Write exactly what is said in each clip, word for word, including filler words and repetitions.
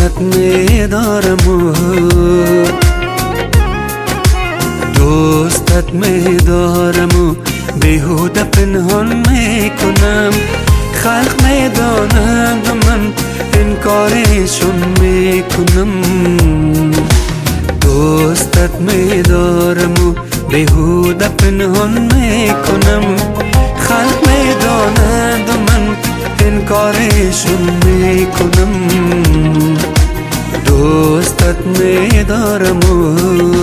دوستت می‌دارم و دوستت می‌دارم و بیهوده پنهان میکنم. خلق میدانند و من انکارشون میکنم. دوستت می‌دارم و بیهوده پنهان میکنم. خلق میدانند و من انکارشون میکنم. دوستت می‌دارم و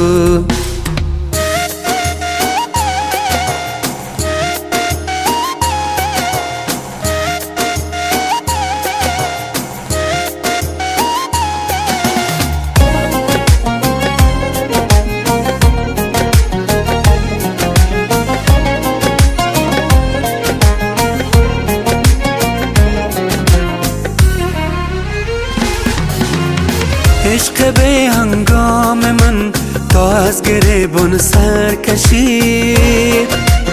عشق به هنگام من تا از گریبان سر کشید.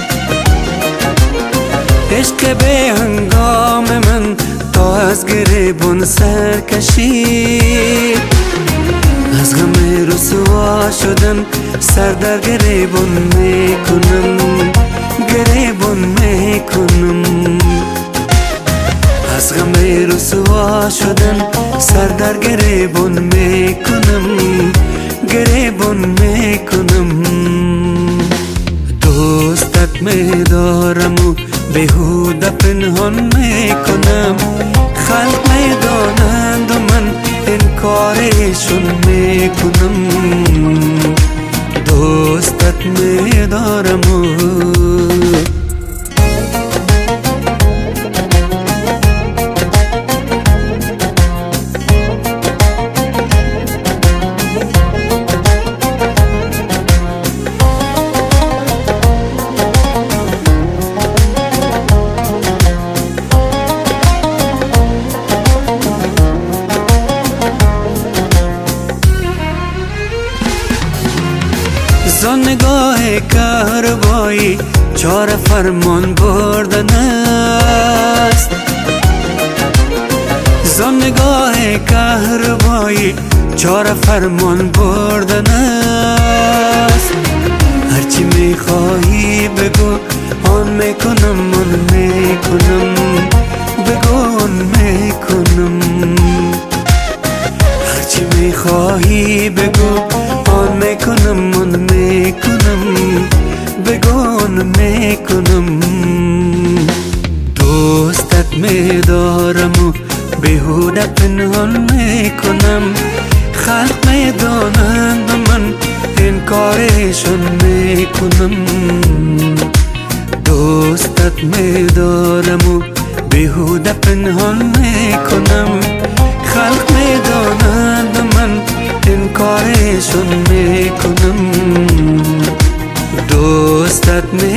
عشق به هنگام من تا از گریبان سر کشید. از غم رسوا شدن سر در گریبان میکنم، گریبان میکنم. از غم رسوا شدن سر در گریبان میکنم، گریبان میکنم. دوستت می‌دارم و بیهوده پنهان میکنم. خلق میدانند و من انکارشون میکنم. دوستت می‌دارم و زان نگاه کهربایی چار فرمان بردن است. زان نگاه کهربایی چار فرمان بردن است. هرچی میخواهی بگو آن میکنم، آن میکنم، بگو آن میکنم. هرچی میخواهی بگو آن میکنم، آن میکنم، بگو آن میکنم. دوستت می‌دارم و بیهوده پنهان میکنم. خلق میدانند و من انکارشون میکنم. دوستت می‌دارم و بیهوده پنهان میکنم. خلق میدانند و من انکارشون میکنم. دوستت